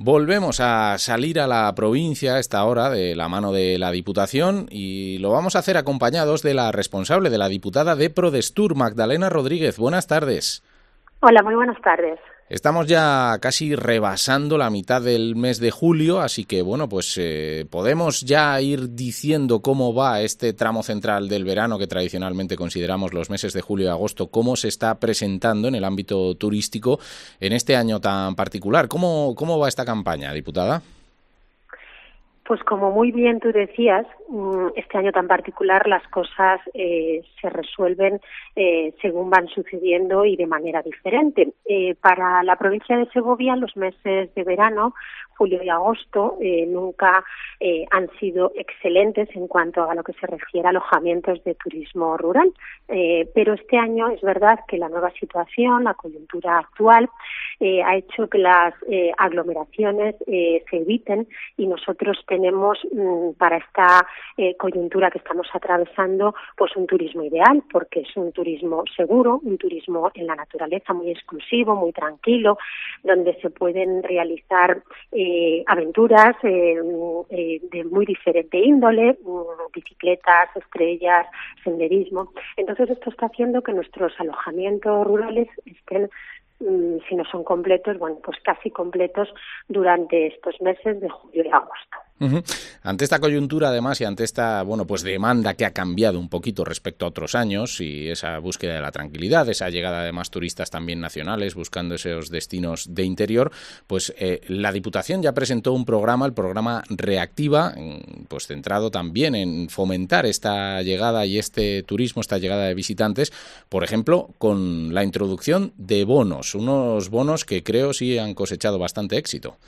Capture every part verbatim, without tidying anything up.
Volvemos a salir a la provincia a esta hora de la mano de la Diputación y lo vamos a hacer acompañados de la responsable, de la diputada de Prodestur, Magdalena Rodríguez. Buenas tardes. Hola, muy buenas tardes. Estamos ya casi rebasando la mitad del mes de julio, así que bueno, pues eh, podemos ya ir diciendo cómo va este tramo central del verano que tradicionalmente consideramos los meses de julio y agosto, cómo se está presentando en el ámbito turístico en este año tan particular. ¿Cómo, cómo va esta campaña, diputada? Pues como muy bien tú decías, este año tan particular las cosas eh, se resuelven eh, según van sucediendo y de manera diferente. Eh, para la provincia de Segovia, los meses de verano, julio y agosto, eh, nunca eh, han sido excelentes en cuanto a lo que se refiere a alojamientos de turismo rural. Eh, pero este año es verdad que la nueva situación, la coyuntura actual, eh, ha hecho que las eh, aglomeraciones eh, se eviten y nosotros tenemos mmm, para esta eh, coyuntura que estamos atravesando pues un turismo ideal, porque es un turismo seguro, un turismo en la naturaleza muy exclusivo, muy tranquilo, donde se pueden realizar eh, aventuras eh, eh, de muy diferente índole, bicicletas, estrellas, senderismo. Entonces esto está haciendo que nuestros alojamientos rurales estén, si no son completos, bueno, pues casi completos durante estos meses de julio y agosto. Uh-huh. Ante esta coyuntura, además, y ante esta, bueno, pues demanda que ha cambiado un poquito respecto a otros años y esa búsqueda de la tranquilidad, esa llegada de más turistas también nacionales buscando esos destinos de interior, pues eh, la Diputación ya presentó un programa, el programa Reactiva, pues centrado también en fomentar esta llegada y este turismo, esta llegada de visitantes, por ejemplo, con la introducción de bonos, unos bonos que creo sí han cosechado bastante éxito.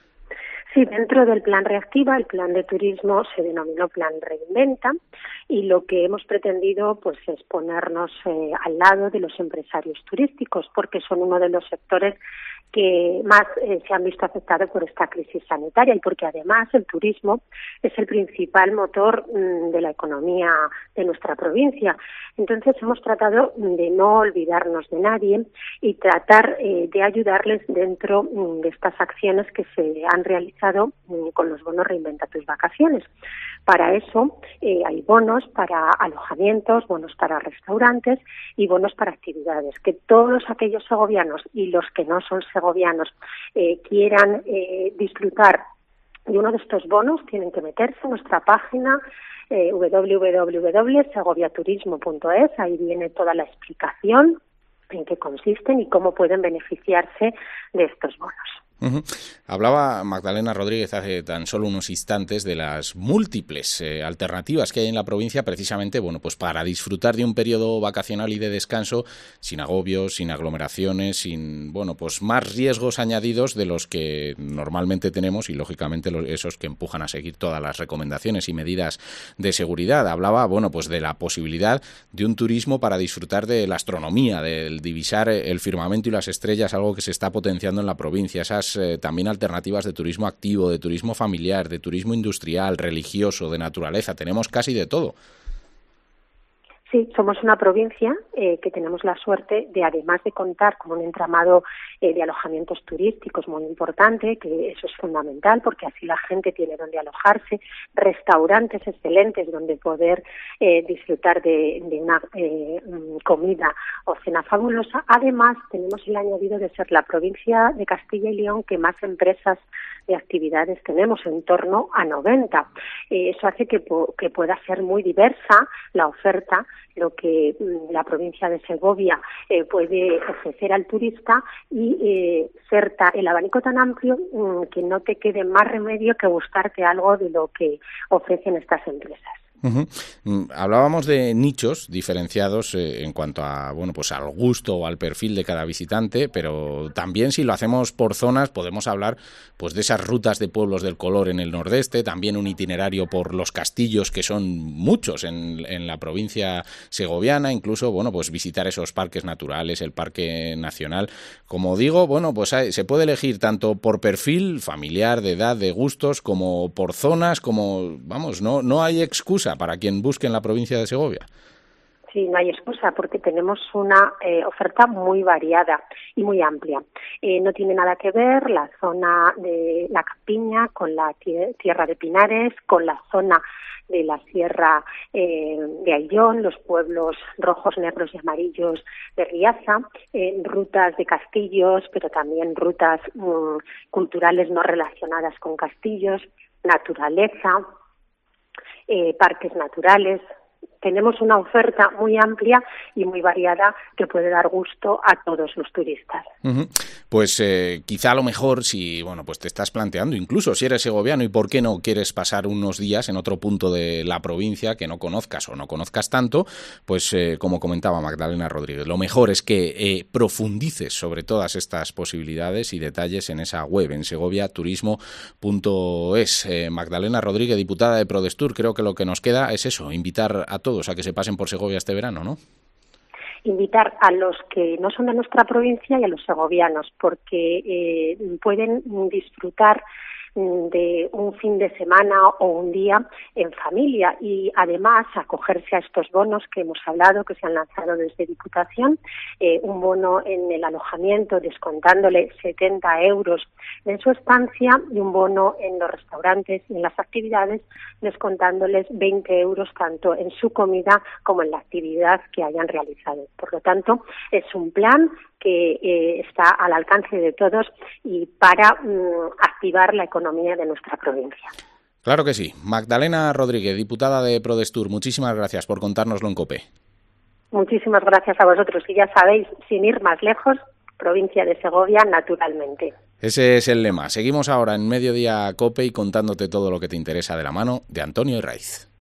Sí, dentro del plan Reactiva, el plan de turismo se denominó plan Reinventa y lo que hemos pretendido pues es ponernos eh, al lado de los empresarios turísticos porque son uno de los sectores que más eh, se han visto afectados por esta crisis sanitaria y porque además el turismo es el principal motor mmm, de la economía de nuestra provincia. Entonces hemos tratado de no olvidarnos de nadie y tratar eh, de ayudarles dentro mmm, de estas acciones que se han realizado mmm, con los bonos Reinventa tus vacaciones. Para eso eh, hay bonos para alojamientos, bonos para restaurantes y bonos para actividades. Que todos aquellos segovianos y los que no son segovianos eh, quieran eh, disfrutar de uno de estos bonos tienen que meterse en nuestra página eh, doble u doble u doble u punto segoviaturismo punto es. Ahí viene toda la explicación en qué consisten y cómo pueden beneficiarse de estos bonos. Uh-huh. Hablaba Magdalena Rodríguez hace tan solo unos instantes de las múltiples eh, alternativas que hay en la provincia precisamente, bueno, pues para disfrutar de un periodo vacacional y de descanso sin agobios, sin aglomeraciones, sin, bueno, pues más riesgos añadidos de los que normalmente tenemos y lógicamente los, esos que empujan a seguir todas las recomendaciones y medidas de seguridad. Hablaba, bueno, pues de la posibilidad de un turismo para disfrutar de la astronomía, del divisar el firmamento y las estrellas, algo que se está potenciando en la provincia, esas Eh, también alternativas de turismo activo, de turismo familiar, de turismo industrial, religioso, de naturaleza. Tenemos casi de todo. Sí, somos una provincia eh, que tenemos la suerte de, además de contar con un entramado eh, de alojamientos turísticos muy importante, que eso es fundamental porque así la gente tiene donde alojarse, restaurantes excelentes donde poder eh, disfrutar de, de una eh, comida o cena fabulosa. Además, tenemos el añadido de ser la provincia de Castilla y León que más empresas de actividades tenemos, en torno a noventa. Eh, eso hace que, que pueda ser muy diversa la oferta, lo que mm, la provincia de Segovia eh, puede ofrecer al turista y eh, ser ta, el abanico tan amplio mm, que no te quede más remedio que buscarte algo de lo que ofrecen estas empresas. Uh-huh. Hablábamos de nichos diferenciados eh, en cuanto a, bueno, pues al gusto o al perfil de cada visitante, pero también si lo hacemos por zonas podemos hablar pues de esas rutas de pueblos del color en el nordeste, también un itinerario por los castillos que son muchos en, en la provincia segoviana, incluso bueno pues visitar esos parques naturales, el parque nacional. Como digo, bueno pues hay, se puede elegir tanto por perfil familiar, de edad, de gustos, como por zonas, como vamos, no no hay excusa para quien busque en la provincia de Segovia. Sí, no hay excusa porque tenemos una eh, oferta muy variada y muy amplia. Eh, no tiene nada que ver la zona de la Campiña con la tierra de Pinares, con la zona de la Sierra eh, de Ayllón, los pueblos rojos, negros y amarillos de Riaza, eh, rutas de castillos, pero también rutas mm, culturales no relacionadas con castillos, naturaleza, eh, parques naturales. Tenemos una oferta muy amplia y muy variada que puede dar gusto a todos los turistas. Uh-huh. Pues eh, quizá a lo mejor si bueno pues te estás planteando, incluso si eres segoviano y por qué no quieres pasar unos días en otro punto de la provincia que no conozcas o no conozcas tanto, pues eh, como comentaba Magdalena Rodríguez, lo mejor es que eh, profundices sobre todas estas posibilidades y detalles en esa web, en segovia turismo punto es. Eh, Magdalena Rodríguez, diputada de Prodestur, creo que lo que nos queda es eso, invitar a todos a que se pasen por Segovia este verano, ¿no? Invitar a los que no son de nuestra provincia y a los segovianos, porque eh, pueden disfrutar de un fin de semana o un día en familia y además acogerse a estos bonos que hemos hablado, que se han lanzado desde Diputación, eh, un bono en el alojamiento descontándole setenta euros en su estancia y un bono en los restaurantes y en las actividades descontándoles veinte euros tanto en su comida como en la actividad que hayan realizado. Por lo tanto, es un plan que eh, está al alcance de todos y para mm, activar la economía de nuestra provincia. Claro que sí. Magdalena Rodríguez, diputada de Prodestur, muchísimas gracias por contárnoslo en COPE. Muchísimas gracias a vosotros y ya sabéis, sin ir más lejos, provincia de Segovia, naturalmente. Ese es el lema. Seguimos ahora en Mediodía COPE y contándote todo lo que te interesa de la mano de Antonio Herraiz.